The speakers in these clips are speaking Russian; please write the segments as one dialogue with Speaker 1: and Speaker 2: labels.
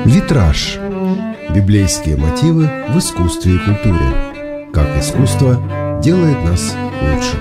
Speaker 1: Витраж. Библейские мотивы в искусстве и культуре. Как искусство делает нас лучше.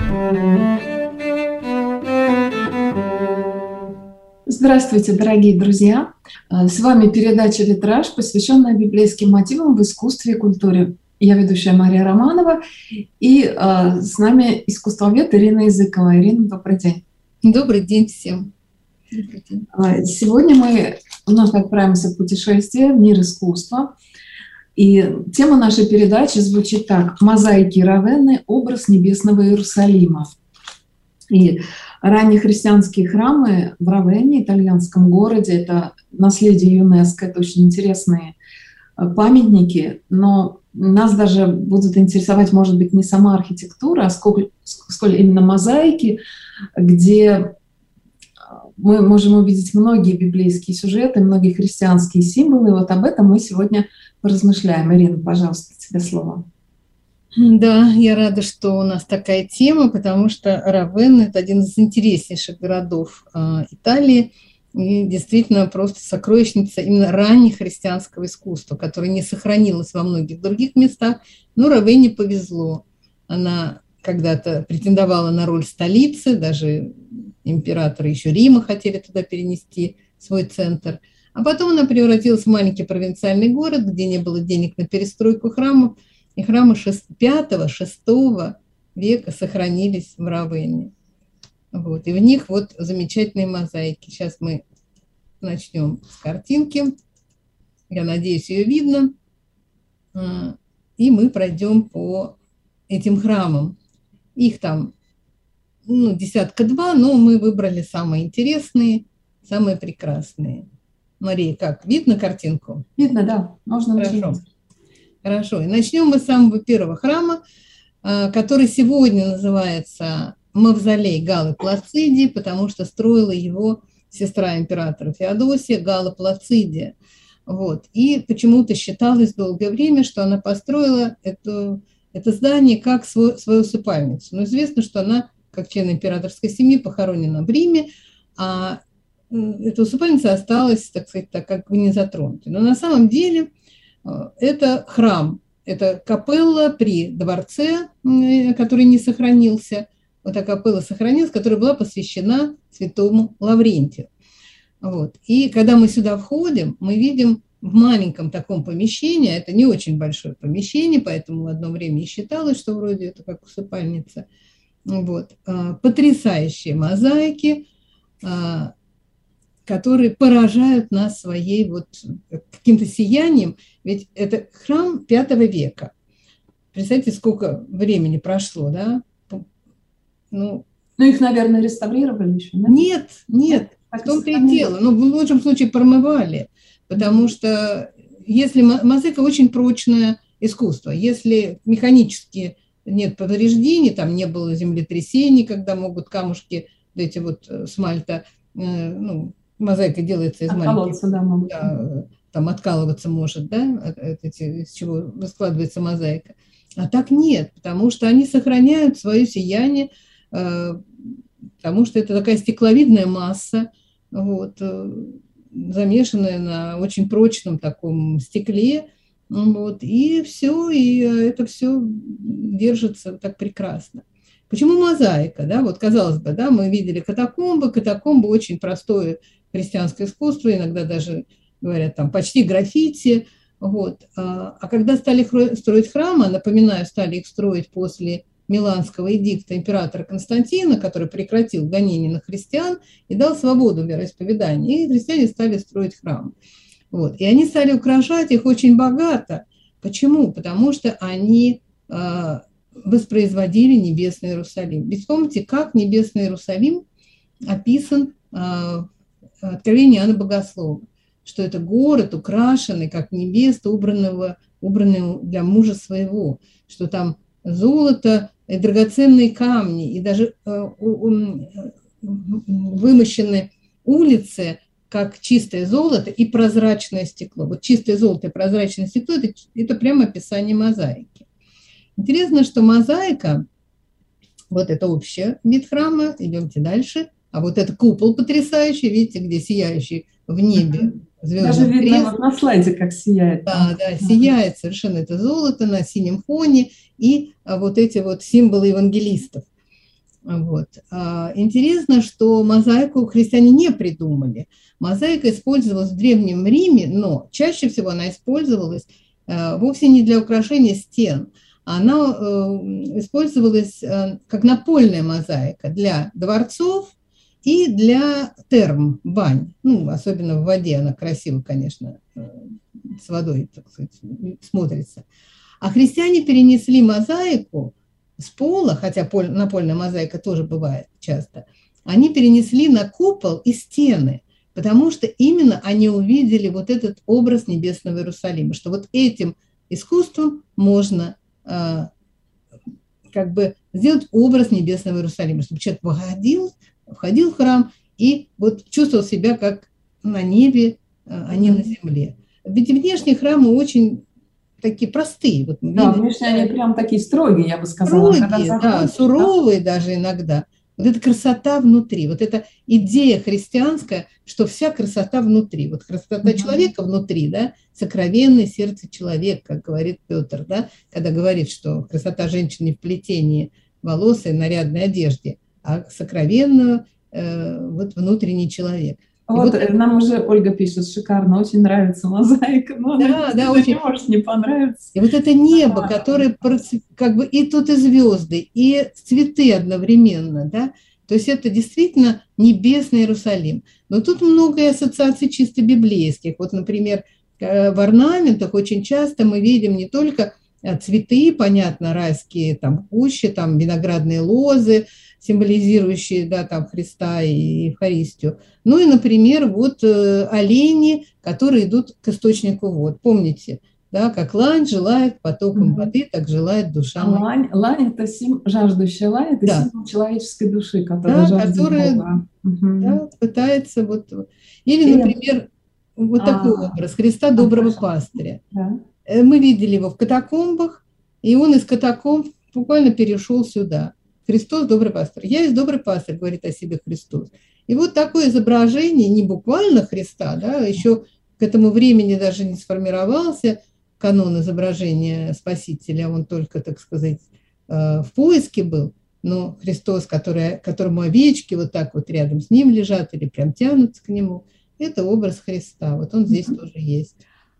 Speaker 2: Здравствуйте, дорогие друзья! С вами передача «Витраж», посвященная библейским мотивам в искусстве и культуре. Я ведущая Мария Романова, и с нами искусствовед Ирина Языкова. Ирина, добрый день.
Speaker 3: Добрый день всем.
Speaker 2: Добрый день. Сегодня мы вновь отправимся в путешествие в мир искусства. И тема нашей передачи звучит так: «Мозаики Равенны. Образ небесного Иерусалима». И ранние христианские храмы в Равенне, итальянском городе, это наследие ЮНЕСКО, это очень интересные памятники, но нас даже будут интересовать, может быть, не сама архитектура, а сколь именно мозаики, где мы можем увидеть многие библейские сюжеты, многие христианские символы. И вот об этом мы сегодня поразмышляем. Ирина, пожалуйста, тебе слово.
Speaker 3: Да, я рада, что у нас такая тема, потому что Равенна – это один из интереснейших городов Италии, и действительно просто сокровищница именно раннехристианского искусства, которое не сохранилось во многих других местах, но Равенне повезло. Она когда-то претендовала на роль столицы, даже императоры еще Рима хотели туда перенести свой центр, а потом она превратилась в маленький провинциальный город, где не было денег на перестройку храмов, и храмы 5-6 века сохранились в Равенне. Вот. И в них вот замечательные мозаики. Сейчас мы начнем с картинки. Я надеюсь, ее видно. И мы пройдем по этим храмам. Их там десятка-два, но мы выбрали самые интересные, самые прекрасные. Мария, как? Видно картинку?
Speaker 2: Видно, да. Можно начать.
Speaker 3: Хорошо. И начнем мы с самого первого храма, который сегодня называется Мавзолей Галлы Плацидии, потому что строила его сестра императора Феодосия Галла Плацидия. Вот. И почему-то считалось долгое время, что она построила это здание как свою усыпальницу. Но известно, что она, как член императорской семьи, похоронена в Риме, а эта усыпальница осталась, так сказать, как бы не затронутой. Но на самом деле это храм, это капелла при дворце, который не сохранился. Вот эта капелла сохранилась, которая была посвящена святому Лаврентию. Вот. И когда мы сюда входим, мы видим в маленьком таком помещении, это не очень большое помещение, поэтому в одно время и считалось, что вроде это как усыпальница, вот, потрясающие мозаики, которые поражают нас своей вот каким-то сиянием, ведь это храм V века. Представьте, сколько времени прошло, да?
Speaker 2: Ну, их, наверное, реставрировали еще, да?
Speaker 3: Нет, в том-то и дело. Ну, в лучшем случае промывали, потому что если мозаика очень прочное искусство, если механически нет повреждений, там не было землетрясений, когда могут камушки, эти вот смальта, мозаика делается из маленьких, там откалываться может, да, из чего складывается мозаика. А так нет, потому что они сохраняют свое сияние, потому что это такая стекловидная масса, вот, замешанная на очень прочном таком стекле, вот, и все, и это все держится так прекрасно. Почему мозаика? Да? Вот, казалось бы, да, мы видели катакомбы очень простое христианское искусство, иногда даже говорят там почти граффити. Вот. А когда стали строить храмы, напоминаю, стали их строить после Миланского эдикта императора Константина, который прекратил гонения на христиан и дал свободу вероисповедания, и христиане стали строить храмы. Вот. И они стали украшать их очень богато. Почему? Потому что они воспроизводили небесный Иерусалим. Ведь помните, как небесный Иерусалим описан в Откровении Иоанна Богослова, что это город, украшенный, как невеста, убранный для мужа своего, что там золото и драгоценные камни, и даже вымощены улицы, как чистое золото и прозрачное стекло. Вот чистое золото и прозрачное стекло – это прямо описание мозаики. Интересно, что мозаика, вот это общий вид храма, идемте дальше, а вот это купол потрясающий, видите, где сияющий в небе
Speaker 2: Даже видно вот на слайде, как сияет.
Speaker 3: Да, да, сияет совершенно это золото на синем фоне и вот эти вот символы евангелистов. Вот. Интересно, что мозаику христиане не придумали. Мозаика использовалась в Древнем Риме, но чаще всего она использовалась вовсе не для украшения стен. Она использовалась как напольная мозаика для дворцов и для терм, бань. Ну, особенно в воде она красиво, конечно, с водой, так сказать, смотрится. А христиане перенесли мозаику с пола, хотя напольная мозаика тоже бывает часто, они перенесли на купол и стены, потому что именно они увидели вот этот образ небесного Иерусалима, что вот этим искусством можно как бы сделать образ небесного Иерусалима, чтобы человек входил в храм и вот чувствовал себя как на небе, а не на земле. Ведь внешние храмы очень такие простые. Вот,
Speaker 2: да, внешне они прям такие строгие, я бы сказала.
Speaker 3: Строгие, да, суровые даже иногда. Вот эта красота внутри, вот эта идея христианская, что вся красота внутри. Вот красота человека внутри, да, сокровенное сердце человека, как говорит Петр, да, когда говорит, что красота женщины в плетении волос и нарядной одежде, а сокровенную вот внутренний человек.
Speaker 2: Вот нам уже Ольга пишет, шикарно, очень нравится мозаика, но
Speaker 3: да,
Speaker 2: очень не может не понравиться.
Speaker 3: И вот это небо, которое как бы и тут и звезды, и цветы одновременно, да, то есть это действительно небесный Иерусалим. Но тут много ассоциаций чисто библейских. Вот, например, в орнаментах очень часто мы видим не только цветы, понятно, райские, там кущи, там виноградные лозы, символизирующие, да, там Христа и Евхаристию. Ну и, например, вот олени, которые идут к источнику вод. Помните, да, как лань желает потоком воды, так желает душа моя.
Speaker 2: Лань – это жаждущая лань, это символ человеческой души, которая жаждет Бога.
Speaker 3: Да, пытается вот. Или, например, вот такой образ Христа доброго пастыря.
Speaker 2: Да.
Speaker 3: Мы видели его в катакомбах, и он из катакомб буквально перешел сюда. Христос добрый пастырь. Я есть добрый пастырь, говорит о себе Христос. И вот такое изображение, не буквально Христа, да, еще к этому времени даже не сформировался канон изображения Спасителя, он только, так сказать, в поиске был, но Христос, которому овечки вот так вот рядом с ним лежат или прям тянутся к нему, это образ Христа, вот он здесь тоже есть.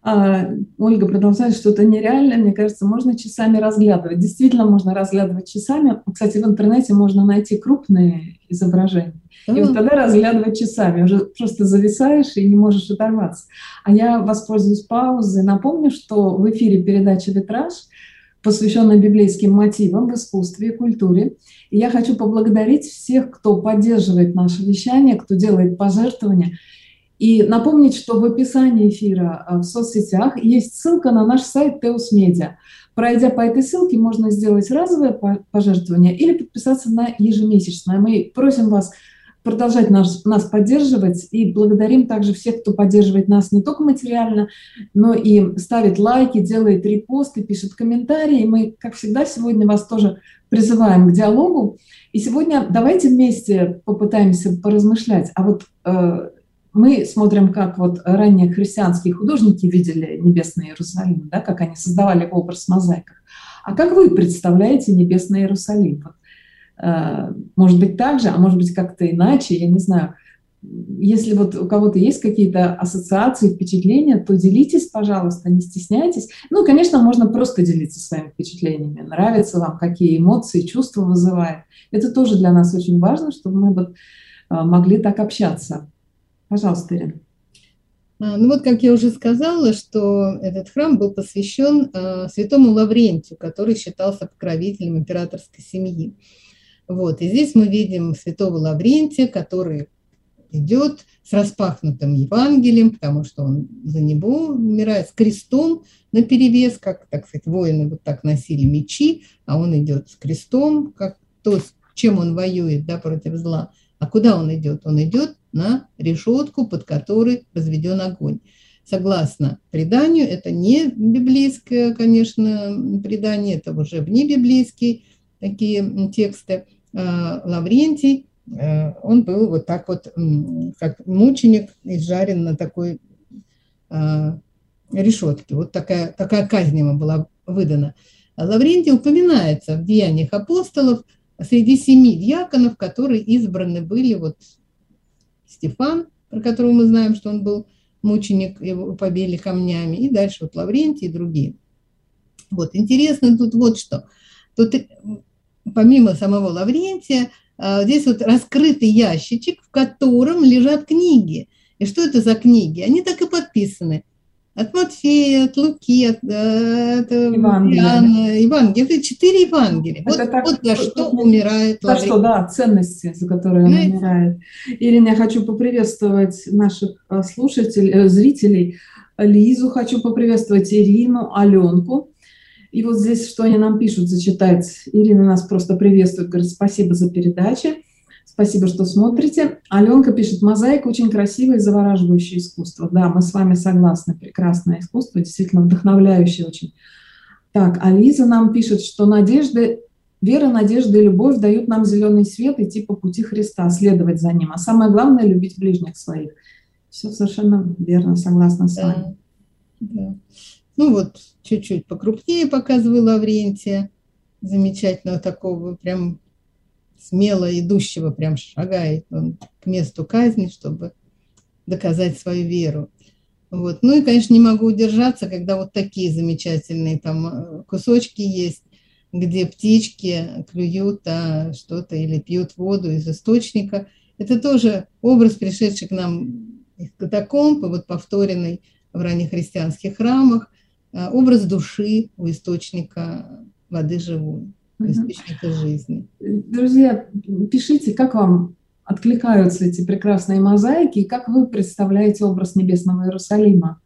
Speaker 2: Ольга продолжает, что это нереально, мне кажется, можно часами разглядывать. Действительно, можно разглядывать часами. Кстати, в интернете можно найти крупные изображения. И вот тогда разглядывать часами. Уже просто зависаешь и не можешь оторваться. А я воспользуюсь паузой. Напомню, что в эфире передача «Витраж», посвященная библейским мотивам в искусстве и культуре. И я хочу поблагодарить всех, кто поддерживает наше вещание, кто делает пожертвования. И напомнить, что в описании эфира в соцсетях есть ссылка на наш сайт Теос Медиа. Пройдя по этой ссылке, можно сделать разовое пожертвование или подписаться на ежемесячное. Мы просим вас продолжать нас поддерживать и благодарим также всех, кто поддерживает нас не только материально, но и ставит лайки, делает репосты, пишет комментарии. Мы, как всегда, сегодня вас тоже призываем к диалогу. И сегодня давайте вместе попытаемся поразмышлять. А вот мы смотрим, как вот ранее христианские художники видели небесный Иерусалим, да, как они создавали образ в мозаиках. А как вы представляете небесный Иерусалим? Может быть, так же, а может быть, как-то иначе, я не знаю. Если вот у кого-то есть какие-то ассоциации, впечатления, то делитесь, пожалуйста, не стесняйтесь. Ну, конечно, можно просто делиться своими впечатлениями. Нравится вам, какие эмоции, чувства вызывает. Это тоже для нас очень важно, чтобы мы вот могли так общаться. Пожалуйста, Ирина.
Speaker 3: Ну вот, как я уже сказала, что этот храм был посвящен святому Лаврентию, который считался покровителем императорской семьи. Вот, и здесь мы видим святого Лаврентия, который идет с распахнутым Евангелием, потому что он за него умирает, с крестом наперевес, как, так сказать, воины вот так носили мечи, а он идет с крестом, как то, с чем он воюет, да, против зла. А куда он идет? Он идет на решетку, под которой возведен огонь. Согласно преданию, это не библейское, конечно, предание, это уже внебиблейские такие тексты. Лаврентий, он был вот так вот, как мученик, изжарен на такой решетки. Вот такая казнь ему была выдана. Лаврентий упоминается в Деяниях апостолов среди 7 диаконов, которые избраны были, вот Стефан, про которого мы знаем, что он был мученик, его побили камнями, и дальше вот Лаврентий и другие. Вот, интересно тут вот что. Тут помимо самого Лаврентия, здесь вот раскрытый ящичек, в котором лежат книги. И что это за книги? Они так и подписаны. От Матфея, от Луки, от Иоанна, Евангелия. Это 4 Евангелия. Вот за что умирает Лаврентий.
Speaker 2: За что, да, ценности, за которые он умирает. Ирина, я хочу поприветствовать наших слушателей, зрителей. Лизу хочу поприветствовать, Ирину, Аленку. И вот здесь, что они нам пишут, зачитать. Ирина нас просто приветствует, говорит, спасибо за передачи, спасибо, что смотрите. Аленка пишет, мозаика очень красивое и завораживающее искусство. Да, мы с вами согласны, прекрасное искусство, действительно вдохновляющее очень. Так, а Лиза нам пишет, что вера, надежда и любовь дают нам зеленый свет идти по пути Христа, следовать за Ним. А самое главное – любить ближних своих. Все совершенно верно, согласна с вами.
Speaker 3: Да. Ну вот, чуть-чуть покрупнее показываю Лаврентия, замечательного такого, прям смело идущего, прям шагает он к месту казни, чтобы доказать свою веру. Вот. Ну и, конечно, не могу удержаться, когда вот такие замечательные там кусочки есть, где птички клюют что-то или пьют воду из источника. Это тоже образ, пришедший к нам из катакомб, и вот повторенный в раннехристианских храмах, образ души у источника воды живой, у источника жизни.
Speaker 2: Друзья, пишите, как вам откликаются эти прекрасные мозаики, и как вы представляете образ небесного Иерусалима?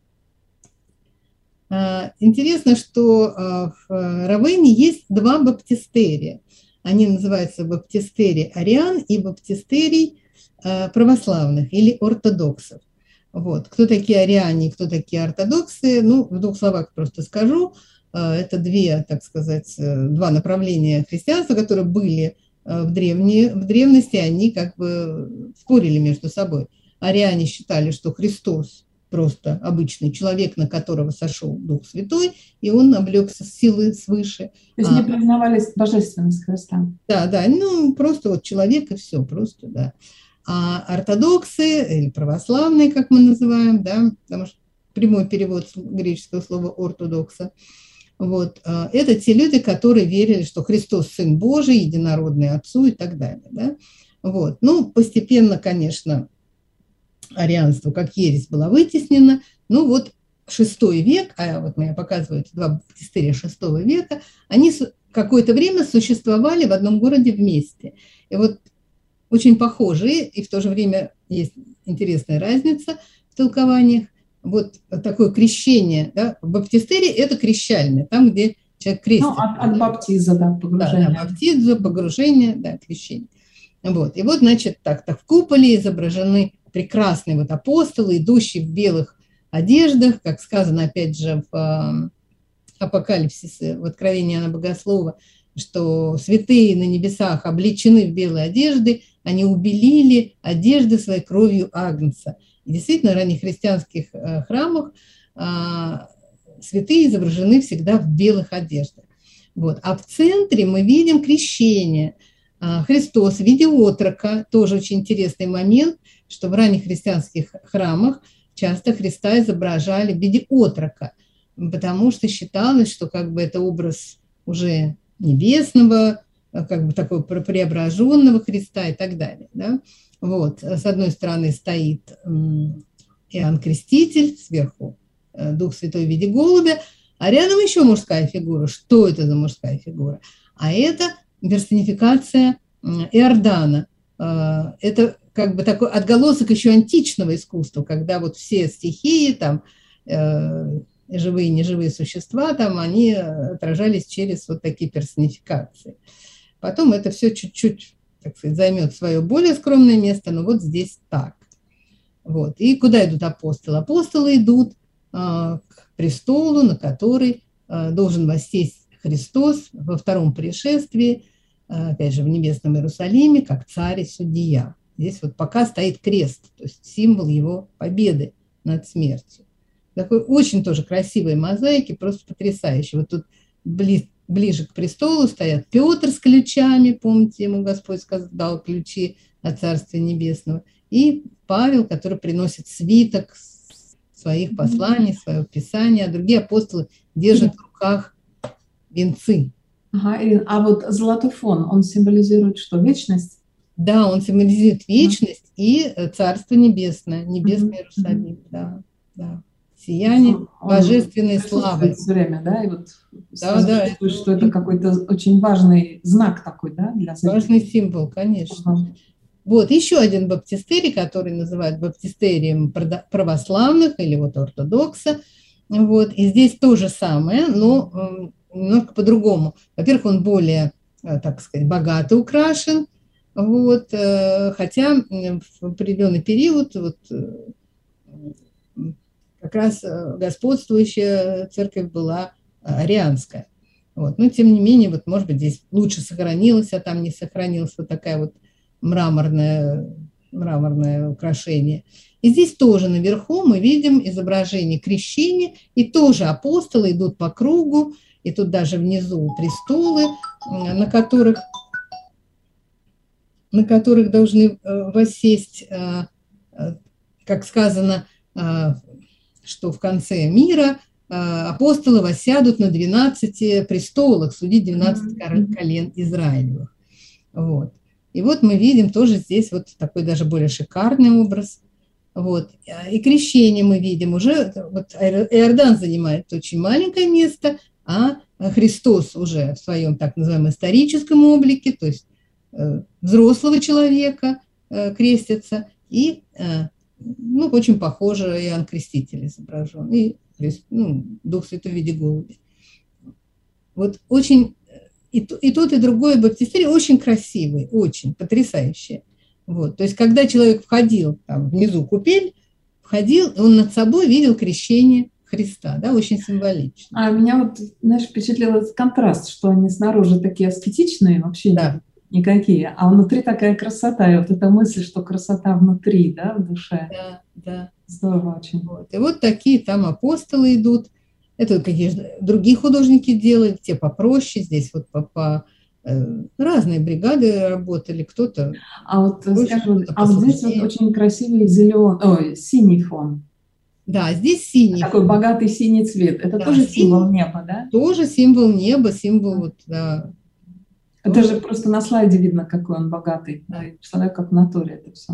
Speaker 3: Интересно, что в Равенне есть 2 баптистерия. Они называются баптистерий ариан и баптистерий православных или ортодоксов. Вот. Кто такие ариане, кто такие ортодоксы? Ну, в 2 словах просто скажу. Это 2, так сказать, 2 направления христианства, которые были в древности, они как бы спорили между собой. Ариане считали, что Христос просто обычный человек, на которого сошел Дух Святой, и он облегся силы свыше.
Speaker 2: То есть не признавали божественность Христа?
Speaker 3: Да, ну просто вот человек и все, просто, да. А ортодоксы, или православные, как мы называем, да, потому что прямой перевод греческого слова «ортодокса», вот, это те люди, которые верили, что Христос Сын Божий, единородный Отцу и так далее. Да? Вот. Ну, постепенно, конечно, арианство как ересь было вытеснено. Ну, вот VI век, а вот мне показывают 2 баптистерия VI века, они какое-то время существовали в одном городе вместе. И вот очень похожие, и в то же время есть интересная разница в толкованиях. Вот такое крещение, да, баптистерий – это крещальное, там, где человек крестится.
Speaker 2: Ну, от баптиза, да, погружение.
Speaker 3: Да, баптиза, погружение, да, крещение. Вот, и вот, значит, так в куполе изображены прекрасные вот апостолы, идущие в белых одеждах, как сказано, опять же, в Апокалипсисе, в Откровении Иоанна Богослова, что святые на небесах облечены в белые одежды, они убелили одежды своей кровью Агнца. И действительно, в раннехристианских храмах святые изображены всегда в белых одеждах. Вот. А в центре мы видим крещение. Христос в виде отрока, тоже очень интересный момент, что в раннехристианских храмах часто Христа изображали в виде отрока, потому что считалось, что как бы это образ уже небесного, как бы такого преображенного Христа и так далее. Да? Вот. С одной стороны стоит Иоанн Креститель, сверху Дух Святой в виде голубя, а рядом еще мужская фигура. Что это за мужская фигура? А это персонификация Иордана. Это как бы такой отголосок еще античного искусства, когда вот все стихии, там, живые и неживые существа, там, они отражались через вот такие персонификации. Потом это все чуть-чуть, так сказать, займет свое более скромное место, но вот здесь так. Вот. И куда идут апостолы? Апостолы идут к престолу, на который должен воссесть Христос во втором пришествии, опять же, в небесном Иерусалиме, как царь и судья. Здесь вот пока стоит крест, то есть символ его победы над смертью. такой очень тоже красивой мозаики, просто потрясающей. Вот тут ближе к престолу стоят Петр с ключами, помните, ему Господь дал ключи от Царствия Небесного, и Павел, который приносит свиток своих посланий, своего писания, а другие апостолы держат в руках венцы.
Speaker 2: Ага, Ирина, а вот золотой фон, он символизирует что, вечность?
Speaker 3: Да, он символизирует вечность и Царство Небесное, Небесный Иерусалим, да, да. Сияние божественной славы.
Speaker 2: Все время, да, и вот
Speaker 3: да,
Speaker 2: чувствуешь, что это какой-то очень важный знак такой, да, для зрителей.
Speaker 3: Важный символ, конечно. Вот еще один баптистерий, который называют баптистерием православных или вот ортодокса. Вот, и здесь то же самое, но немножко по-другому. Во-первых, он более, так сказать, богато украшен, вот, хотя в определенный период вот, как раз господствующая церковь была арианская. Вот. Но, тем не менее, вот, может быть, здесь лучше сохранилось, а там не сохранилось вот такая вот мраморное украшение. И здесь тоже наверху мы видим изображение крещения, и тоже апостолы идут по кругу, и тут даже внизу престолы, на которых должны воссесть, как сказано, что в конце мира апостолы воссядут на 12 престолах, судить 12 колен Израилевых. Вот. И вот мы видим тоже здесь вот такой даже более шикарный образ. Вот. И крещение мы видим уже, вот Иордан занимает очень маленькое место, а Христос уже в своем так называемом историческом облике, то есть взрослого человека крестится, и очень похоже Иоанн Креститель изображен, и Дух Святой в виде голубя. Вот очень, и тот, и другой баптистерий очень красивый, очень потрясающий. Вот. То есть, когда человек входил, там внизу купель, входил, и он над собой видел крещение Христа, да, очень символично.
Speaker 2: А меня вот, знаешь, впечатлил этот контраст, что они снаружи такие аскетичные, вообще
Speaker 3: да.
Speaker 2: Никакие, а внутри такая красота, и вот эта мысль, что красота внутри, да, в душе.
Speaker 3: Да, да.
Speaker 2: Здорово очень.
Speaker 3: Вот. И вот такие там апостолы идут. Это какие другие художники делали, те попроще, здесь вот разные бригады работали, кто-то...
Speaker 2: А вот, скажу, вот здесь вот очень красивый синий фон.
Speaker 3: Да, здесь синий.
Speaker 2: Такой богатый синий цвет. Это тоже символ неба, да?
Speaker 3: Тоже символ неба, символ вот, да.
Speaker 2: Это же просто на слайде видно, какой он богатый. Да. Представляю, как в натуре это все.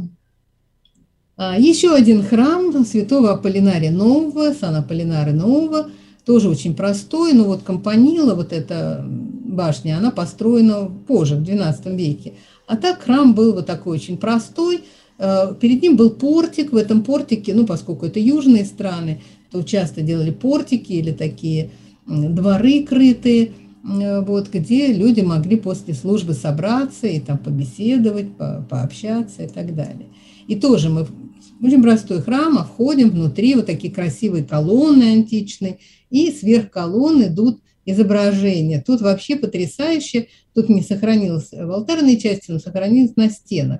Speaker 3: Еще один храм святого Аполлинария Нового, Сан Аполлинария Нового, тоже очень простой, но вот Кампанила, вот эта башня, она построена позже, в XII веке. А так храм был вот такой очень простой. Перед ним был портик, в этом портике, поскольку это южные страны, то часто делали портики или такие дворы крытые, вот, где люди могли после службы собраться и там побеседовать, пообщаться и так далее. И тоже мы очень простой храм, а входим внутри вот такие красивые колонны античные, и сверх колонн идут изображения. Тут вообще потрясающе, тут не сохранилось в алтарной части, но сохранилось на стенах.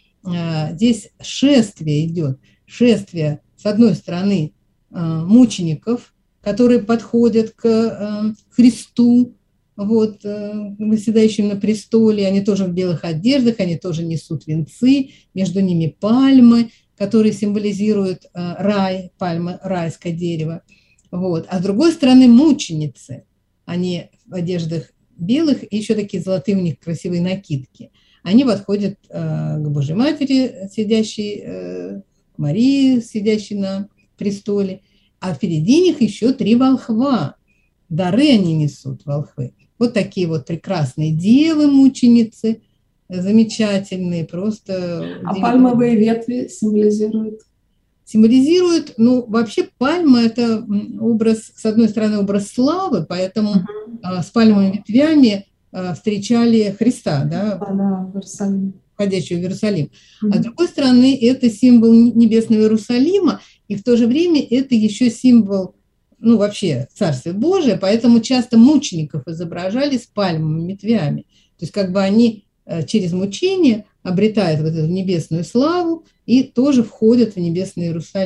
Speaker 3: Здесь шествие идет, шествие, с одной стороны, мучеников, которые подходят к Христу, вот, восседающим на престоле, они тоже в белых одеждах, они тоже несут венцы, между ними пальмы, которые символизируют рай, пальмы, райское дерево. Вот. А с другой стороны мученицы, они в одеждах белых, и еще такие золотые у них красивые накидки. Они подходят к Божьей Матери, сидящей, к Марии, сидящей на престоле, а впереди них еще 3 волхва. Дары они несут, волхвы. Вот такие вот прекрасные девы-мученицы, замечательные, просто...
Speaker 2: А пальмовые ветви символизируют?
Speaker 3: Символизируют, вообще пальма – это образ, с одной стороны, образ славы, поэтому с пальмовыми ветвями встречали Христа, да,
Speaker 2: в Иерусалим.
Speaker 3: входящего в Иерусалим. А с другой стороны, это символ небесного Иерусалима, и в то же время это еще символ, вообще Царствия Божия, поэтому часто мучеников изображали с пальмовыми ветвями. То есть как бы они через мучение обретают вот эту небесную славу и тоже входят в небесный Иерусалим.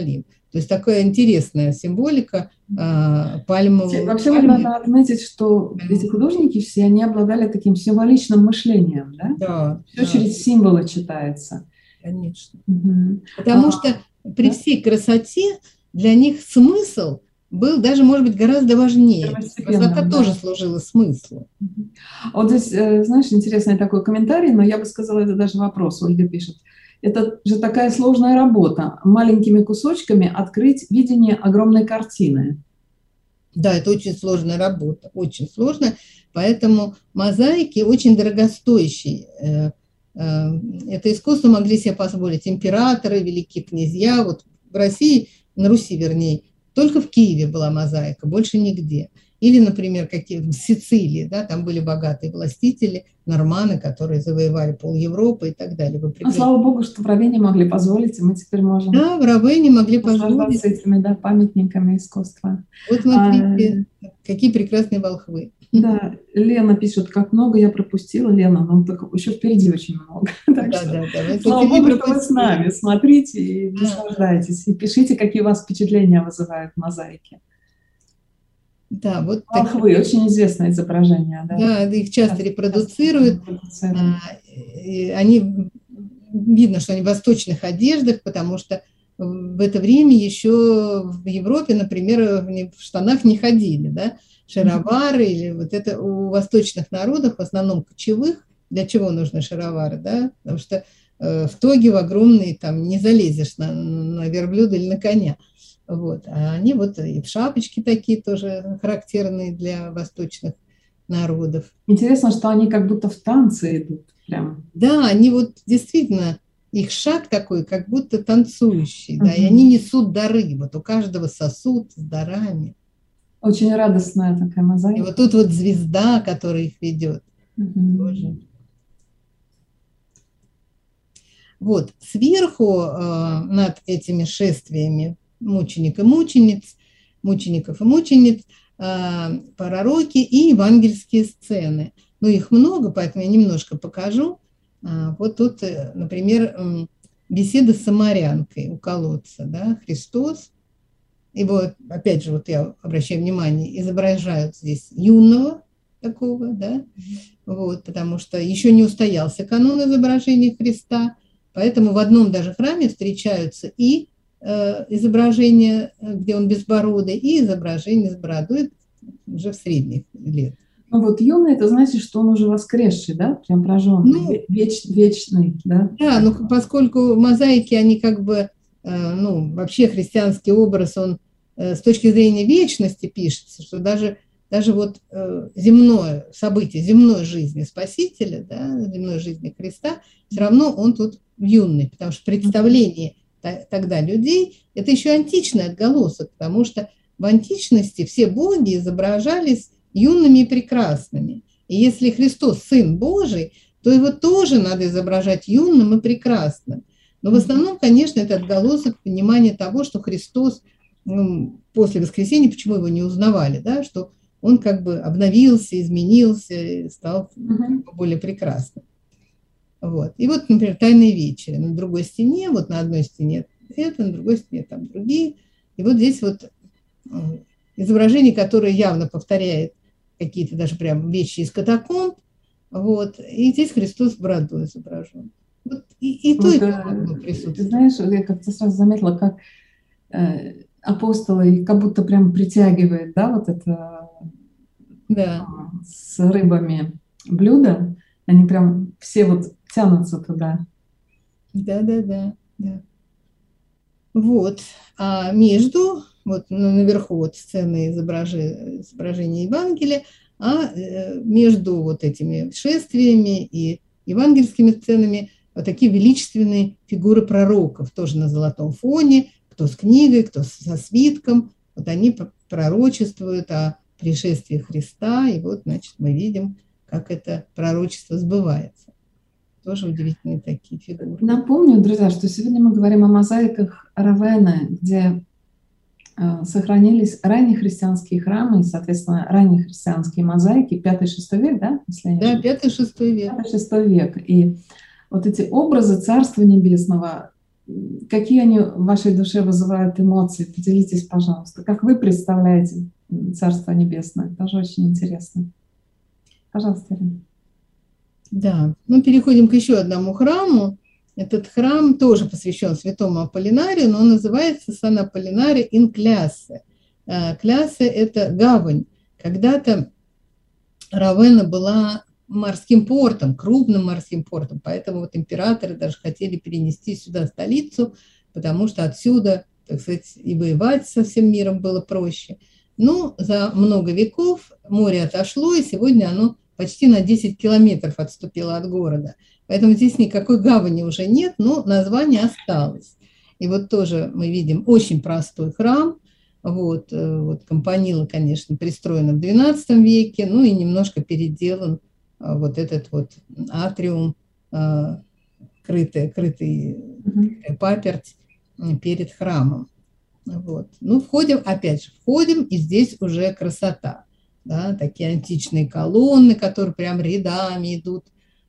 Speaker 3: То есть такая интересная символика пальмового.
Speaker 2: Вообще надо отметить, что эти художники все, они обладали таким символичным мышлением, да?
Speaker 3: Да.
Speaker 2: Все через символы читается.
Speaker 3: Конечно.
Speaker 2: Угу.
Speaker 3: Потому что при всей красоте для них смысл был даже, может быть, гораздо важнее. Красота тоже служила смыслу.
Speaker 2: Вот здесь, знаешь, интересный такой комментарий, но я бы сказала, это даже вопрос, Ольга пишет. Это же такая сложная работа, маленькими кусочками открыть видение огромной картины.
Speaker 3: Да, это очень сложная работа, очень сложная, поэтому мозаики очень дорогостоящие. Это искусство могли себе позволить императоры, великие князья. Вот в России, на Руси вернее, только в Киеве была мозаика, больше нигде. Или, например, в Сицилии, да, там были богатые властители, норманы, которые завоевали пол-Европы и так далее.
Speaker 2: Слава Богу, что в Равенне могли позволить, и мы теперь можем...
Speaker 3: Да, в Равенне могли позволить.
Speaker 2: Этими, да, памятниками искусства.
Speaker 3: Вот смотрите, какие прекрасные волхвы.
Speaker 2: Да, Лена пишет, как много я пропустила. Лена, ну только еще впереди очень много. Так что, слава Богу, что вы с нами. Смотрите и наслаждайтесь. И пишите, какие у вас впечатления вызывают мозаики.
Speaker 3: Да, вот
Speaker 2: волхвы, очень известное изображение.
Speaker 3: Да, их часто репродуцируют. Они, видно, что они в восточных одеждах, потому что в это время еще в Европе, например, в штанах не ходили, да, шаровары или вот это у восточных народов, в основном кочевых, для чего нужны шаровары, да, потому что в тоге в огромные там не залезешь на верблюда или на коня, вот, а они вот и в шапочки такие тоже характерные для восточных народов.
Speaker 2: Интересно, что они как будто в танце идут прям.
Speaker 3: Да, они вот действительно, их шаг такой, как будто танцующий, да, и они несут дары, вот у каждого сосуд с дарами.
Speaker 2: Очень радостная такая мозаика.
Speaker 3: И вот тут вот звезда, которая их ведет. Тоже. Вот, сверху над этими шествиями мучеников и мучениц, пророки и евангельские сцены. Но их много, поэтому я немножко покажу. Вот тут, например, беседа с самарянкой у колодца, да, Христос. Его, опять же, вот я обращаю внимание, изображают здесь юного такого, да, вот, потому что еще не устоялся канон изображения Христа, поэтому в одном даже храме встречаются и изображения, где он безбородый, и изображение с бородой уже в средних лет.
Speaker 2: Ну вот юный, это значит, что он уже воскресший, да, прям прожженный, вечный, да?
Speaker 3: Да, ну поскольку мозаики, они как бы, ну, вообще христианский образ, он с точки зрения вечности пишется, что даже вот земное событие, земной жизни Спасителя, да, земной жизни Христа, все равно он тут юный, потому что представление тогда людей, это еще античный отголосок, потому что в античности все боги изображались юными и прекрасными. И если Христос Сын Божий, то его тоже надо изображать юным и прекрасным. Но в основном, конечно, это отголосок понимания того, что Христос, ну, после воскресения, почему его не узнавали, да, что он как бы обновился, изменился и стал более прекрасным. Вот. И вот, например, «Тайная вечеря». На другой стене, вот на одной стене это, на другой стене там другие. И вот здесь вот изображение, которое явно повторяет какие-то даже прям вещи из катакомб. Вот. И здесь Христос с бородой изображен. Вот и то, и то присутствует.
Speaker 2: Знаешь, я как-то сразу заметила, как апостолы как будто прям притягивает, да, вот это с рыбами блюдо. Они прям все вот тянутся туда.
Speaker 3: Да. Вот. А между, вот наверху вот сцены изображения Евангелия, а между вот этими шествиями и евангельскими сценами вот такие величественные фигуры пророков, тоже на золотом фоне, кто с книгой, кто со свитком. Вот они пророчествуют о пришествии Христа, и вот, значит, мы видим, как это пророчество сбывается. Тоже удивительные такие фигуры.
Speaker 2: Напомню, друзья, что сегодня мы говорим о мозаиках Равенны, где сохранились ранние христианские храмы и, соответственно, ранние христианские мозаики, 5-6 век, да?
Speaker 3: Да, 5-6 век.
Speaker 2: 5-6 век. И вот эти образы Царства Небесного какие они в вашей душе вызывают эмоции? Поделитесь, пожалуйста. Как вы представляете Царство Небесное? Тоже очень интересно. Пожалуйста, Ирина.
Speaker 3: Да, мы переходим к еще одному храму. Этот храм тоже посвящен святому Аполлинарию, но он называется Сан Аполлинари ин Кляссе. Кляссе – это гавань. Когда-то Равенна была морским портом, крупным морским портом, поэтому вот императоры даже хотели перенести сюда столицу, потому что отсюда, так сказать, и воевать со всем миром было проще. Но за много веков море отошло, и сегодня оно почти на 10 километров отступило от города. Поэтому здесь никакой гавани уже нет, но название осталось. И вот тоже мы видим очень простой храм. Вот Кампанила, конечно, пристроена в XII веке, ну и немножко переделан вот этот вот атриум, крытая паперть перед храмом. Вот. Ну, входим, и здесь уже красота. Да, такие античные колонны, которые прям рядами идут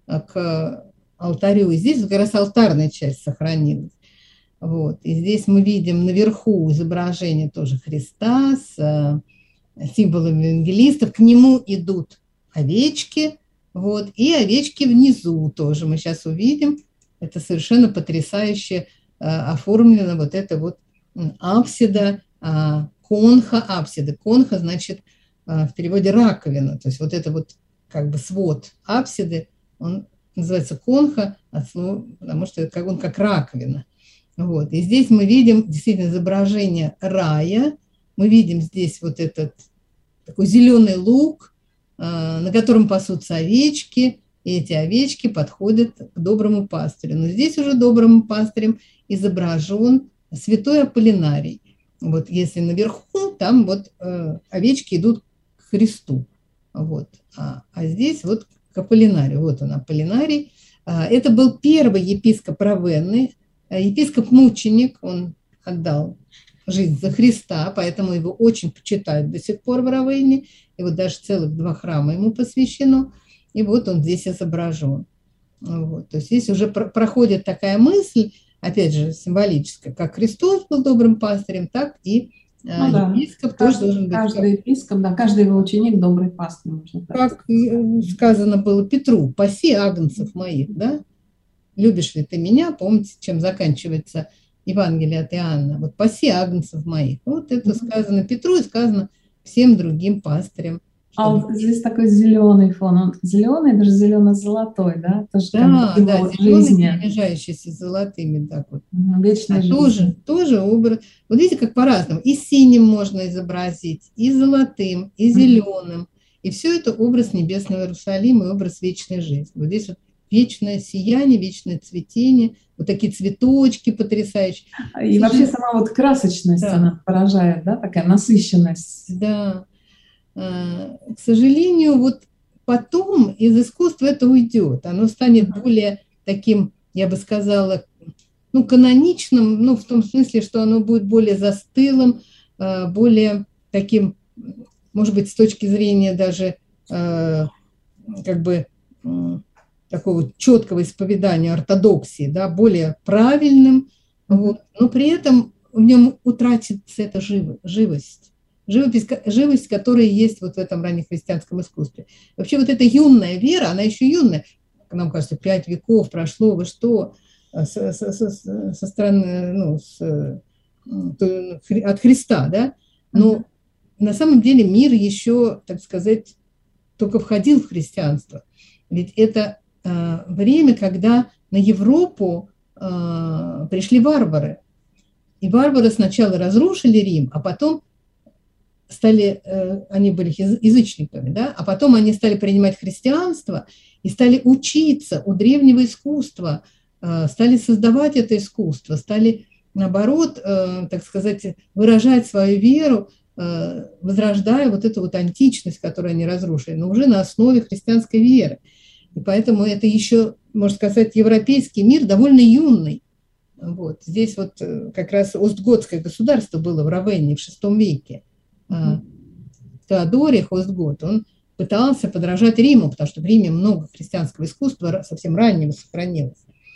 Speaker 3: к алтарю. И здесь как раз алтарная часть сохранилась. Вот. И здесь мы видим наверху изображение тоже Христа с символами евангелистов. К нему идут овечки, вот, и овечки внизу тоже мы сейчас увидим. Это совершенно потрясающе оформлено вот это вот апсида, конха апсиды. Конха значит в переводе раковина, то есть вот это вот как бы свод апсиды, он называется конха, потому что он как раковина. Вот. И здесь мы видим действительно изображение рая, мы видим здесь вот этот такой зеленый луг, на котором пасутся овечки, и эти овечки подходят к доброму пастырю. Но здесь уже добрым пастырем изображен святой Аполлинарий. Вот если наверху, там вот овечки идут к Христу. Вот. А здесь вот к Аполлинарию. Вот он, Аполлинарий. Это был первый епископ Равенны, епископ-мученик, он отдал жизнь за Христа, поэтому его очень почитают до сих пор в Равенне, и вот даже целых 2 храма ему посвящено, и вот он здесь изображен. Вот. То есть здесь уже проходит такая мысль, опять же, символическая, как Христос был добрым пастырем, так и епископ тоже должен быть.
Speaker 2: Каждый епископ, да, каждый его ученик добрый пастырь.
Speaker 3: Как сказано было Петру: «Паси агнцев моих», да? «Любишь ли ты меня?» Помните, чем заканчивается Евангелие от Иоанна? Вот «паси агнцев моих». Вот это сказано Петру и сказано всем другим пастырям.
Speaker 2: А здесь такой зеленый фон. Он зеленый, даже зелено-золотой, да? Тоже
Speaker 3: да,
Speaker 2: зеленый,
Speaker 3: перемежающийся с золотыми. Так вот.
Speaker 2: Вечная жизнь.
Speaker 3: Тоже образ. Вот видите, как по-разному. И синим можно изобразить, и золотым, и зеленым. И все это образ небесного Иерусалима и образ вечной жизни. Вот здесь вот вечное сияние, вечное цветение, вот такие цветочки потрясающие.
Speaker 2: И вообще сама вот красочность, да, она поражает, да, такая насыщенность.
Speaker 3: Да. К сожалению, вот потом из искусства это уйдет. Оно станет более таким, я бы сказала, ну, каноничным, ну, в том смысле, что оно будет более застылым, более таким, может быть, с точки зрения даже как бы такого четкого исповедания ортодоксии, да, более правильным, вот, но при этом в нем утратится эта живость, которая есть вот в этом раннехристианском искусстве. Вообще вот эта юная вера, она еще юная, нам кажется, 5 веков прошло, вы что, со стороны, ну, от Христа, да, но на самом деле мир еще, так сказать, только входил в христианство. Ведь это время, когда на Европу пришли варвары. И варвары сначала разрушили Рим, а потом они были язычниками, да, а потом они стали принимать христианство и стали учиться у древнего искусства, стали создавать это искусство, стали, наоборот, так сказать, выражать свою веру, возрождая вот эту вот античность, которую они разрушили, но уже на основе христианской веры. И поэтому это еще, можно сказать, европейский мир довольно юный. Вот. Здесь вот как раз Остготское государство было в Равенне в VI веке. Теодорих Остгот, он пытался подражать Риму, потому что в Риме много христианского искусства совсем раннего сохранилось.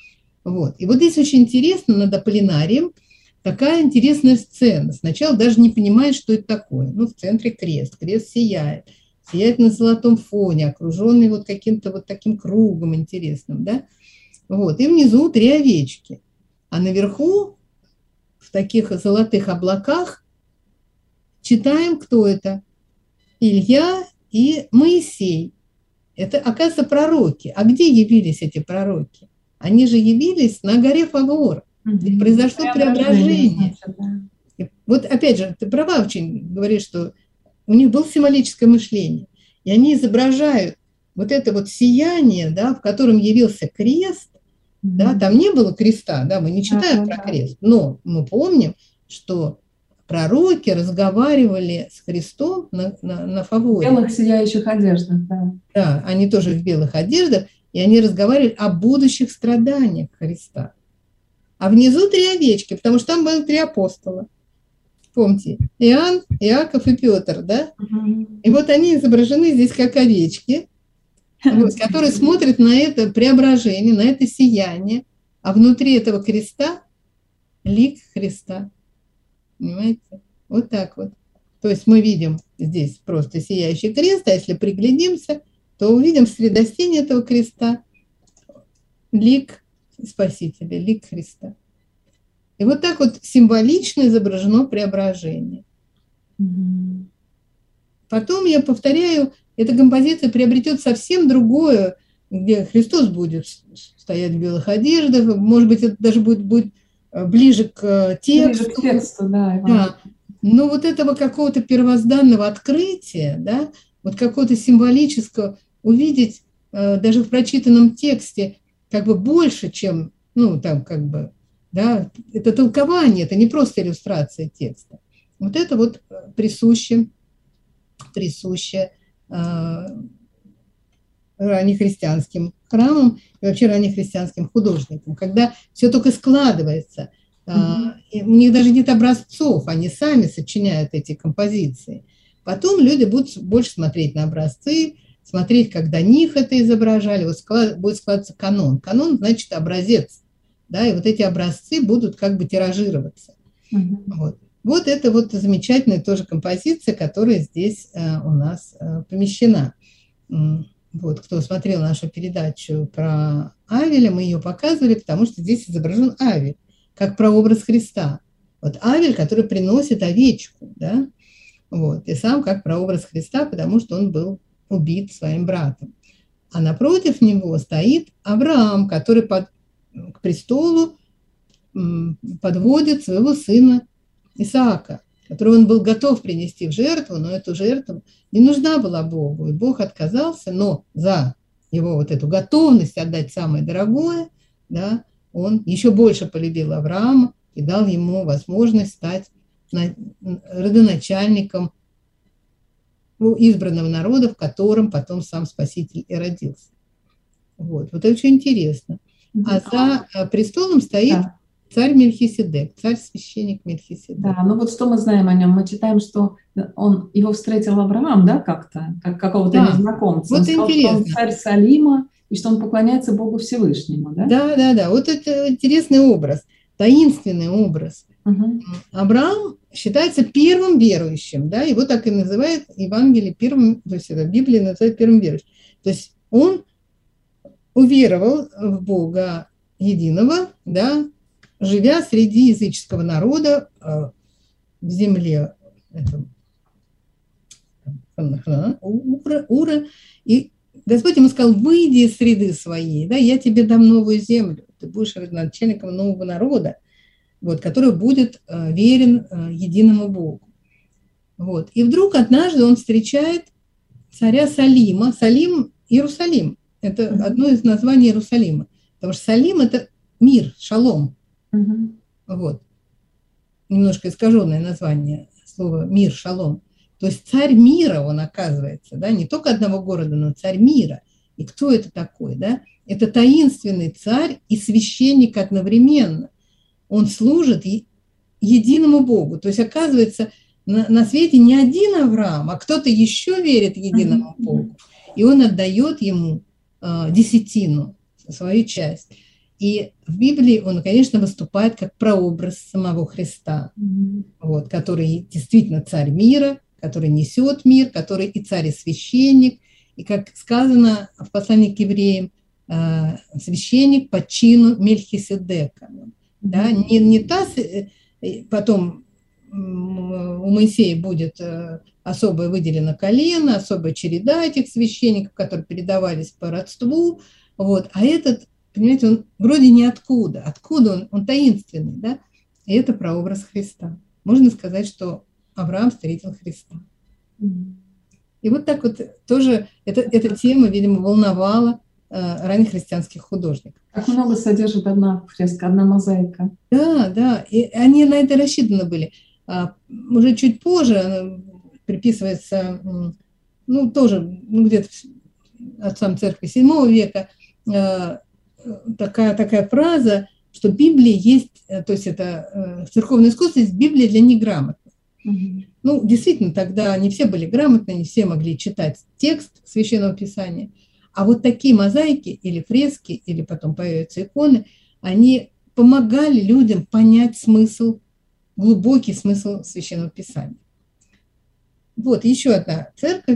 Speaker 3: Вот. И вот здесь очень интересно над Аполлинарием такая интересная сцена. Сначала даже не понимает, что это такое. Ну, в центре крест, крест сияет на золотом фоне, окруженный вот каким-то вот таким кругом интересным, да. Вот. И внизу 3 овечки. А наверху, в таких золотых облаках, читаем, кто это. Илья и Моисей. Это, оказывается, пророки. А где явились эти пророки? Они же явились на горе Фавор, где произошло преображение.
Speaker 2: Значит, да.
Speaker 3: И вот опять же, ты права очень, говоришь, что у них было символическое мышление. И они изображают вот это вот сияние, да, в котором явился крест. Да, там не было креста, да, мы не читаем про крест, но мы помним, что пророки разговаривали с Христом на Фаворе.
Speaker 2: В белых сияющих одеждах, да.
Speaker 3: Да, они тоже в белых одеждах, и они разговаривали о будущих страданиях Христа. А внизу 3 овечки, потому что там было 3 апостола. Помните, Иоанн, Иаков и Петр, да? И вот они изображены здесь как овечки, вот, которые смотрят на это преображение, на это сияние, а внутри этого креста лик Христа. Понимаете? Вот так вот. То есть мы видим здесь просто сияющий крест, а если приглядимся, то увидим в средостении этого креста лик Спасителя, лик Христа. И вот так вот символично изображено преображение. Потом, я повторяю, эта композиция приобретет совсем другое, где Христос будет стоять в белых одеждах, может быть, это даже будет ближе к тексту.
Speaker 2: Ближе к тексту, да.
Speaker 3: Да. Но вот этого какого-то первозданного открытия, да, вот какого-то символического, увидеть даже в прочитанном тексте как бы больше, чем, ну, там как бы, да, это толкование, это не просто иллюстрация текста. Вот это вот присуще раннехристианским храмам и вообще раннехристианским художникам, когда все только складывается. У них даже нет образцов, они сами сочиняют эти композиции. Потом люди будут больше смотреть на образцы, смотреть, как до них это изображали, вот будет складываться канон. Канон значит образец, да, и вот эти образцы будут как бы тиражироваться. Вот это вот замечательная тоже композиция, которая здесь у нас помещена. Вот, кто смотрел нашу передачу про Авеля, мы ее показывали, потому что здесь изображен Авель, как прообраз Христа. Вот Авель, который приносит овечку, да, вот, и сам как прообраз Христа, потому что он был убит своим братом. А напротив него стоит Авраам, который к престолу подводит своего сына Исаака, которого он был готов принести в жертву, но эту жертву не нужна была Богу, и Бог отказался, но за его вот эту готовность отдать самое дорогое, да, он еще больше полюбил Авраама и дал ему возможность стать родоначальником избранного народа, в котором потом сам Спаситель и родился. Вот это очень интересно. А за престолом стоит царь Мельхиседек, царь-священник Мельхиседек.
Speaker 2: Да, ну вот что мы знаем о нем? Мы читаем, что его встретил Авраам, да, как-то, как какого-то незнакомца.
Speaker 3: Вот
Speaker 2: он сказал,
Speaker 3: интересно.
Speaker 2: что он царь Салима, и что он поклоняется Богу Всевышнему, да?
Speaker 3: Да, вот это интересный образ, таинственный образ. Авраам считается первым верующим, да, его так и называют Евангелие первым, то есть это Библия называет первым верующим. То есть он уверовал в Бога единого, да, живя среди языческого народа в земле Ура, и Господь ему сказал: выйди из среды своей, да, я тебе дам новую землю, ты будешь начальником нового народа, вот, который будет верен единому Богу. Вот. И вдруг однажды он встречает царя Салима. Салим – Иерусалим. Это одно из названий Иерусалима. Потому что Салим – это мир, шалом. Вот. Немножко искаженное название слова «мир», «шалом». То есть царь мира он, оказывается, да, не только одного города, но царь мира. И кто это такой, да? Это таинственный царь и священник одновременно. Он служит единому Богу. То есть, оказывается, на свете не один Авраам, а кто-то еще верит единому Богу. И он отдает ему десятину, свою часть. И в Библии он, конечно, выступает как прообраз самого Христа, вот, который действительно царь мира, который несет мир, который и царь, и священник. И, как сказано в послании к евреям, священник по чину Мельхиседека. Да? Не та, потом у Моисея будет особое выделено колено, особая череда этих священников, которые передавались по родству. Вот. А этот, понимаете, он вроде ниоткуда. Откуда он таинственный, да? И это прообраз Христа. Можно сказать, что Авраам встретил Христа. И вот так вот тоже эта тема, видимо, волновала ранних христианских художников.
Speaker 2: Как много содержит одна фреска, одна мозаика.
Speaker 3: Да, и они на это рассчитаны были. Уже чуть позже приписывается, тоже где-то отцам церкви VII века, такая фраза, что Библия есть, то есть это церковное искусство, есть Библия для неграмотных. Действительно, тогда не все были грамотны, не все могли читать текст Священного Писания. А вот такие мозаики или фрески, или потом появятся иконы, они помогали людям понять смысл, глубокий смысл Священного Писания. Вот еще одна церковь,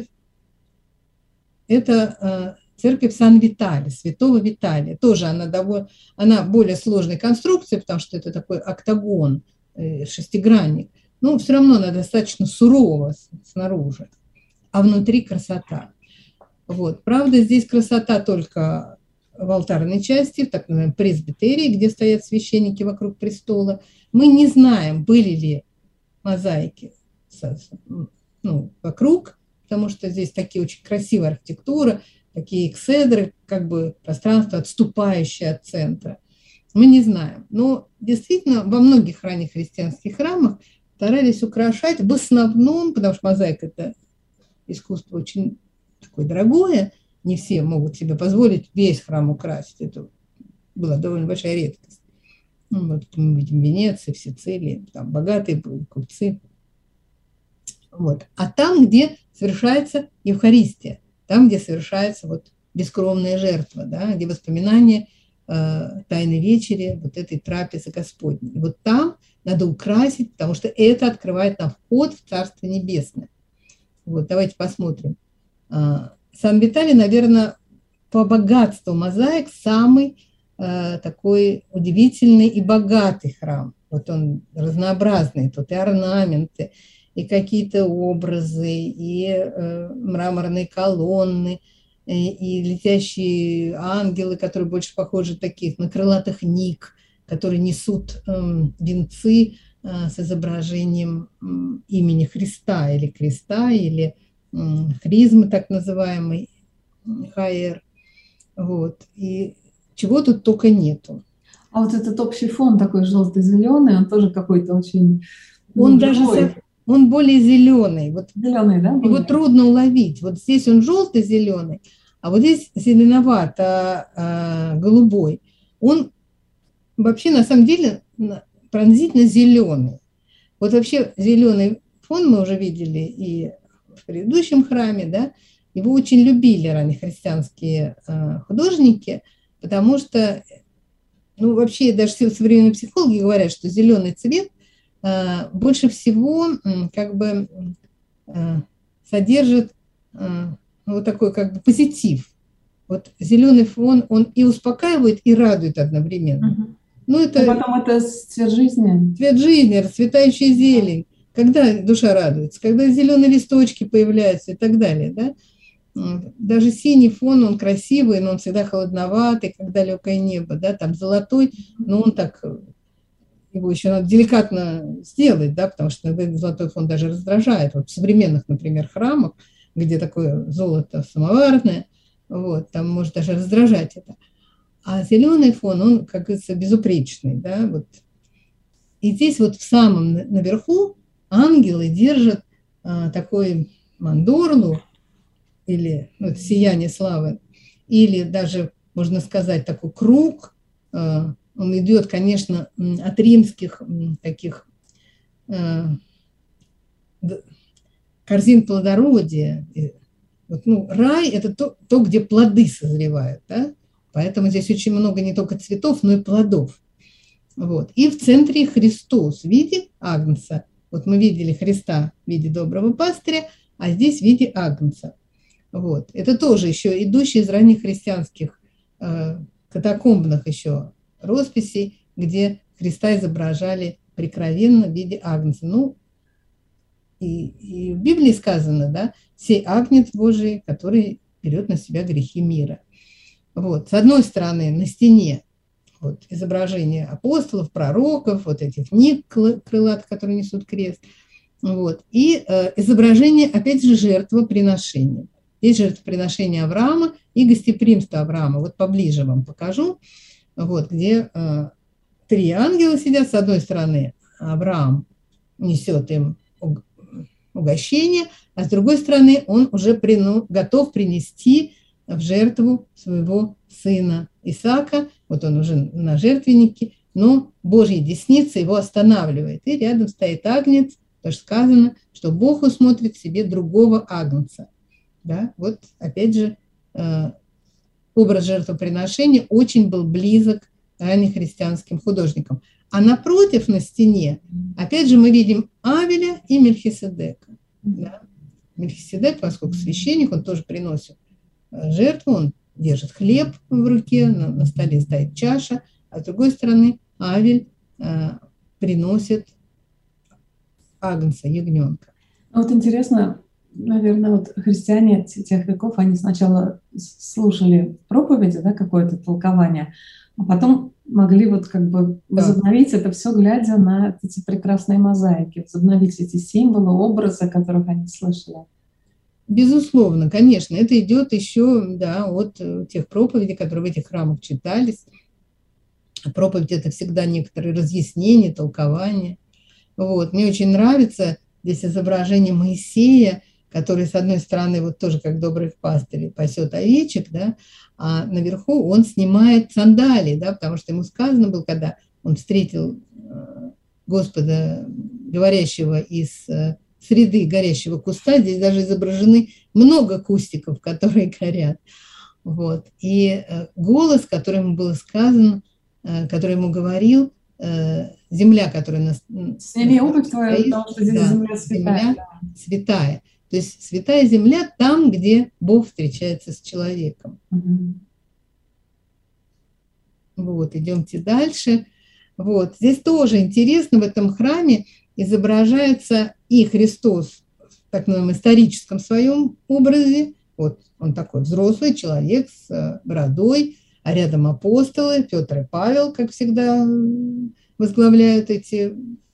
Speaker 3: это церковь Сан-Виталий, святого Виталия. Тоже она более сложной конструкции, потому что это такой октагон, шестигранник. Но все равно она достаточно сурова снаружи, а внутри красота. Вот. Правда, здесь красота только в алтарной части, в так называемом пресбитерии, где стоят священники вокруг престола. Мы не знаем, были ли мозаики вокруг, потому что здесь такие очень красивая архитектура, такие экседры, как бы пространство, отступающее от центра. Мы не знаем. Но действительно во многих ранних христианских храмах старались украшать в основном, потому что мозаика – это искусство очень такое дорогое, не все могут себе позволить весь храм украсить. Это была довольно большая редкость. Вот мы видим в Венеции, в Сицилии, там богатые были купцы. Вот. А там, где совершается Евхаристия, там, где совершается вот бескровная жертва, да, где воспоминания Тайной вечери, вот этой трапезы Господней. И вот там надо украсить, потому что это открывает нам вход в Царство Небесное. Вот, давайте посмотрим. Сан-Виталий, наверное, по богатству мозаик самый такой удивительный и богатый храм. Вот он разнообразный, тут и орнаменты, и какие-то образы, и мраморные колонны, и летящие ангелы, которые больше похожи таких на крылатых ник, которые несут венцы с изображением имени Христа, или креста, или хризмы, так называемый, хаэр. Вот. И чего тут только нету.
Speaker 2: А вот этот общий фон такой желтый-зеленый, он тоже какой-то очень...
Speaker 3: Он более зеленый. Вот
Speaker 2: зеленый, да?
Speaker 3: Его трудно уловить. Вот здесь он желтый-зеленый, а вот здесь зеленовато-голубой. Он вообще на самом деле пронзительно зеленый. Вот вообще зеленый фон мы уже видели и в предыдущем храме, да, его очень любили раннехристианские художники, потому что, вообще даже современные психологи говорят, что зеленый цвет больше всего как бы содержит вот такой как бы позитив. Вот зеленый фон, он и успокаивает, и радует одновременно.
Speaker 2: Потом это цвет жизни.
Speaker 3: Цвет жизни, расцветающая зелень. Когда душа радуется, когда зеленые листочки появляются и так далее, да? Даже синий фон, он красивый, но он всегда холодноватый, как далекое небо, да, там золотой, но он так, его еще надо деликатно сделать, да, потому что золотой фон даже раздражает. Вот в современных, например, храмах, где такое золото самоварное, вот, там может даже раздражать это. А зеленый фон, он, как говорится, безупречный, да, вот. И здесь вот в самом наверху ангелы держат такой мандорлу, или сияние славы, или даже, можно сказать, такой круг. Он идет, конечно, от римских таких корзин плодородия. Вот, рай – это то, где плоды созревают, да? Поэтому здесь очень много не только цветов, но и плодов. Вот. И в центре Христос в виде агнца. Вот мы видели Христа в виде доброго пастыря, а здесь в виде агнца. Вот. Это тоже еще идущие из ранних христианских катакомбных еще росписей, где Христа изображали прикровенно в виде агнца. Ну, и в Библии сказано, да, «Сей агнец Божий, который берет на себя грехи мира». Вот. С одной стороны, на стене вот, изображение апостолов, пророков, вот этих ник крылатых, которые несут крест. Вот. И изображение, опять же, жертвоприношения. Здесь жертвоприношение Авраама и гостеприимство Авраама. Вот поближе вам покажу, вот, где 3 ангела сидят. С одной стороны, Авраам несет им угощение, а с другой стороны, он уже готов принести в жертву своего сына Исаака. Вот он уже на жертвеннике, но Божья десница его останавливает. И рядом стоит агнец, потому что сказано, что Бог усмотрит себе другого агнца. Да? Вот опять же образ жертвоприношения очень был близок раннехристианским художникам. А напротив, на стене, опять же, мы видим Авеля и Мельхиседека. Да? Мельхиседек, поскольку священник, он тоже приносит жертву, он держит хлеб в руке, на столе стоит чаша, а с другой стороны Авель приносит агнца, ягненка.
Speaker 2: Вот интересно, наверное, вот христиане тех веков, они сначала слушали проповеди, да, какое-то толкование, а потом могли вот как бы возобновить это все, глядя на эти прекрасные мозаики, возобновить эти символы, образы, о которых они слышали.
Speaker 3: Безусловно, конечно, это идет еще, да, от тех проповедей, которые в этих храмах читались. Проповедь – это всегда некоторые разъяснения, толкования. Вот. Мне очень нравится здесь изображение Моисея, который, с одной стороны, вот тоже как добрый пастырь пасет овечек, да, а наверху он снимает сандалии, да, потому что ему сказано было, когда он встретил Господа, говорящего из среды горящего куста, здесь даже изображены много кустиков, которые горят. Вот. И голос, который ему было сказано, который ему говорил, земля, которая
Speaker 2: сними обувь твою, потому что здесь
Speaker 3: да,
Speaker 2: земля святая.
Speaker 3: Земля святая. То есть святая земля там, где Бог встречается с человеком.
Speaker 2: Угу.
Speaker 3: Вот, идемте дальше. Вот, здесь тоже интересно, в этом храме изображается и Христос в так называемом историческом своем образе. Вот он такой взрослый человек с бородой, а рядом апостолы, Петр и Павел, как всегда, возглавляют эти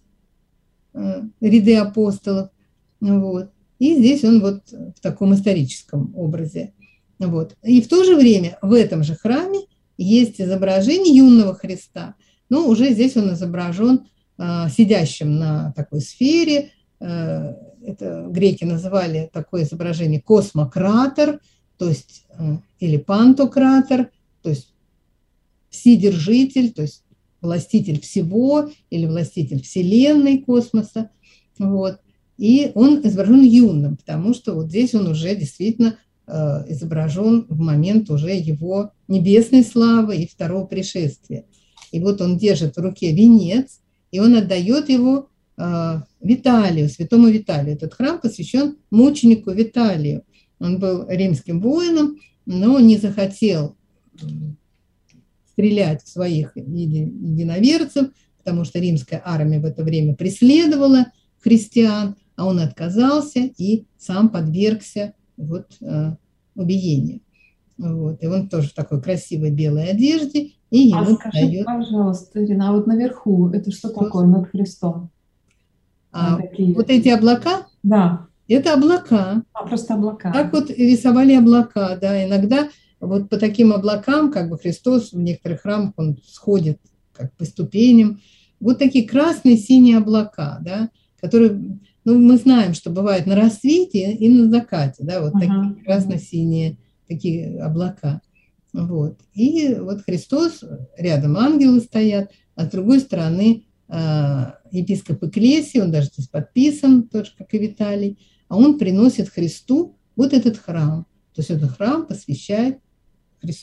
Speaker 3: ряды апостолов. Вот. И здесь он вот в таком историческом образе. Вот. И в то же время в этом же храме есть изображение юного Христа, но уже здесь он изображен сидящим на такой сфере. Это греки называли такое изображение космократор, то есть или пантократор, то есть вседержитель, то есть властитель всего или властитель вселенной, космоса. Вот. И он изображен юным, потому что вот здесь он уже действительно изображен в момент уже его небесной славы и второго пришествия. И вот он держит в руке венец, и он отдает его Виталию, святому Виталию. Этот храм посвящен мученику Виталию. Он был римским воином, но не захотел стрелять в своих единоверцев, потому что римская армия в это время преследовала христиан, а он отказался и сам подвергся вот, убиению. Вот. И он тоже в такой красивой белой одежде. И ему
Speaker 2: скажи, дает... пожалуйста, Ирина, а вот наверху это что такое над Христом?
Speaker 3: Вот эти облака?
Speaker 2: Да.
Speaker 3: Это облака.
Speaker 2: Просто облака.
Speaker 3: Так вот рисовали облака, да. Иногда вот по таким облакам, как бы Христос в некоторых храмах, он сходит как по ступеням. Вот такие красные, синие облака, да, которые, ну, мы знаем, что бывает на рассвете и на закате, да, вот такие красно-синие такие облака. Вот. И вот Христос, рядом ангелы стоят, а с другой стороны епископ Экклесии, он даже здесь подписан, тоже как и Виталий, а он приносит Христу вот этот храм. То есть этот храм посвящает Христу.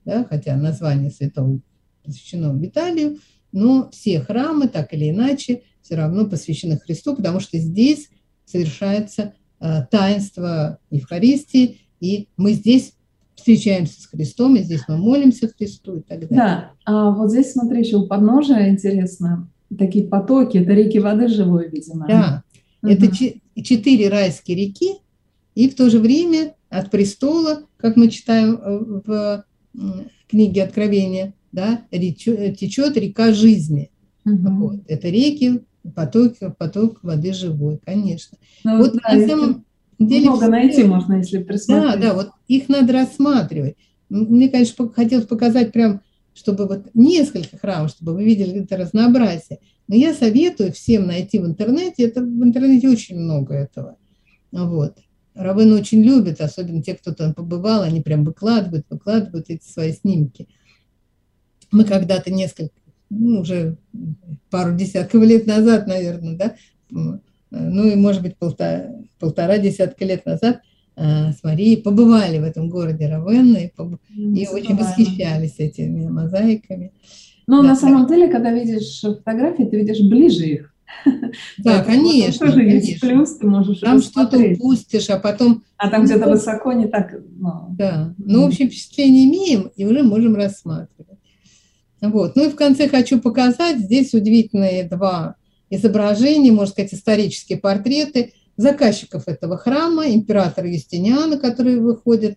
Speaker 3: да, хотя название святого посвящено Виталию, но все храмы, так или иначе, все равно посвящены Христу, потому что здесь совершается таинство Евхаристии, и мы здесь встречаемся с Христом, и здесь мы молимся Христу и так далее.
Speaker 2: Да, а вот здесь, смотри, еще у подножия интересно, такие потоки, это реки воды живой, видимо.
Speaker 3: Да, это 4 райские реки, и в то же время от престола, как мы читаем в книге Откровения, да, течет река жизни. Вот. Это реки, поток воды живой, конечно.
Speaker 2: Ну,
Speaker 3: вот
Speaker 2: да,
Speaker 3: на самом деле
Speaker 2: много найти можно, если присмотреть.
Speaker 3: Да, вот их надо рассматривать. Мне, конечно, хотелось показать прям, чтобы вот несколько храмов, чтобы вы видели это разнообразие. Но я советую всем найти в интернете, это в интернете очень много этого. Вот. Раввины очень любят, особенно те, кто там побывал, они прям выкладывают эти свои снимки. Мы когда-то уже пару десятков лет назад, наверное, да, ну и, может быть, полтора десятка лет назад с Марией побывали в этом городе Равенна и очень восхищались этими мозаиками.
Speaker 2: Но на самом деле, когда видишь фотографии, ты видишь ближе их.
Speaker 3: Да, конечно.
Speaker 2: Тоже есть плюс, ты можешь
Speaker 3: там что-то упустишь, а потом...
Speaker 2: А там где-то высоко не так...
Speaker 3: Да, ну, в общем, впечатление имеем, и уже можем рассматривать. Вот. Ну и в конце хочу показать, здесь удивительные 2 изображения, можно сказать, исторические портреты заказчиков этого храма, императора Юстиниана, который выходит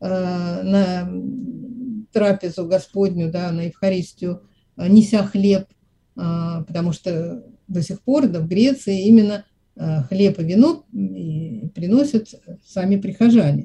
Speaker 3: на трапезу Господню, да, на Евхаристию, неся хлеб, потому что до сих пор в Греции именно хлеб и вино приносят сами прихожане.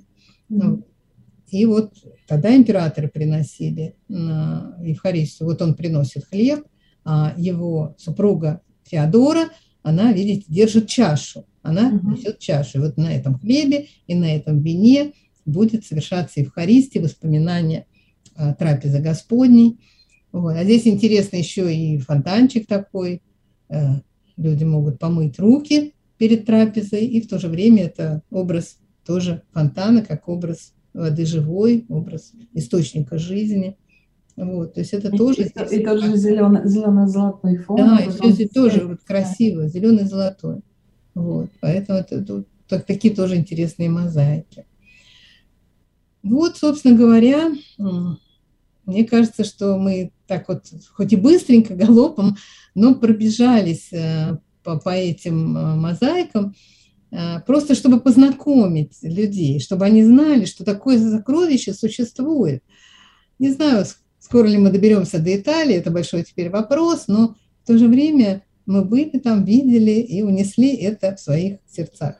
Speaker 3: И вот тогда императоры приносили на Евхаристию. Вот он приносит хлеб, а его супруга Феодора, она, видите, держит чашу. Она несет чашу. И вот на этом хлебе и на этом вине будет совершаться Евхаристия, воспоминания трапезы Господней. Вот. А здесь интересно еще и фонтанчик такой. Люди могут помыть руки перед трапезой, и в то же время это образ тоже фонтана, как образ воды живой, образ источника жизни. Вот, то есть это тоже...
Speaker 2: И тоже зелено-золотой фон.
Speaker 3: Да, и все здесь тоже вот красиво, зеленый-золотой. Вот, поэтому это такие тоже интересные мозаики. Вот, собственно говоря, мне кажется, что мы так вот, хоть и быстренько, галопом, но пробежались по этим мозаикам, просто чтобы познакомить людей, чтобы они знали, что такое сокровище существует. Не знаю, скоро ли мы доберемся до Италии, это большой теперь вопрос, но в то же время мы были там, видели и унесли это в своих сердцах.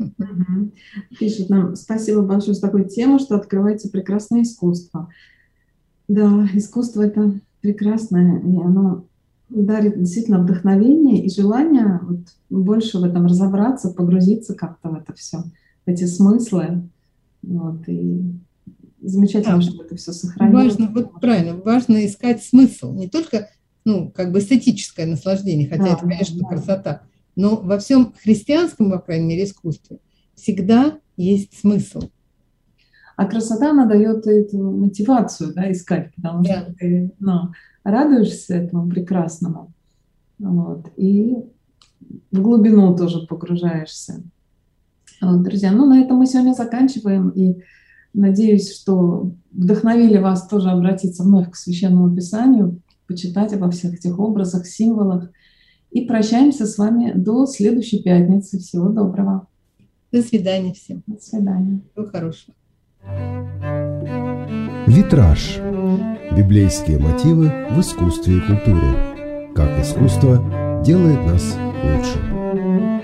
Speaker 2: Пишет нам: спасибо большое за такую тему, что открывается прекрасное искусство. Да, искусство – это прекрасное, и оно дарит действительно вдохновение и желание вот больше в этом разобраться, погрузиться как-то в это все, в эти смыслы. Вот, и замечательно, что это все сохранилось.
Speaker 3: Важно, вот правильно, важно искать смысл, не только как бы эстетическое наслаждение, хотя это, конечно, красота, но во всем христианском, по крайней мере, искусстве всегда есть смысл.
Speaker 2: А красота, она дает эту мотивацию, да, искать, потому что ты радуешься этому прекрасному, вот, и в глубину тоже погружаешься. Вот, друзья, на этом мы сегодня заканчиваем, и надеюсь, что вдохновили вас тоже обратиться вновь к Священному Писанию, почитать обо всех этих образах, символах, и прощаемся с вами до следующей пятницы. Всего доброго.
Speaker 3: До свидания всем.
Speaker 2: До свидания.
Speaker 3: Всего хорошего.
Speaker 1: Витраж. Библейские мотивы в искусстве и культуре. Как искусство делает нас лучше.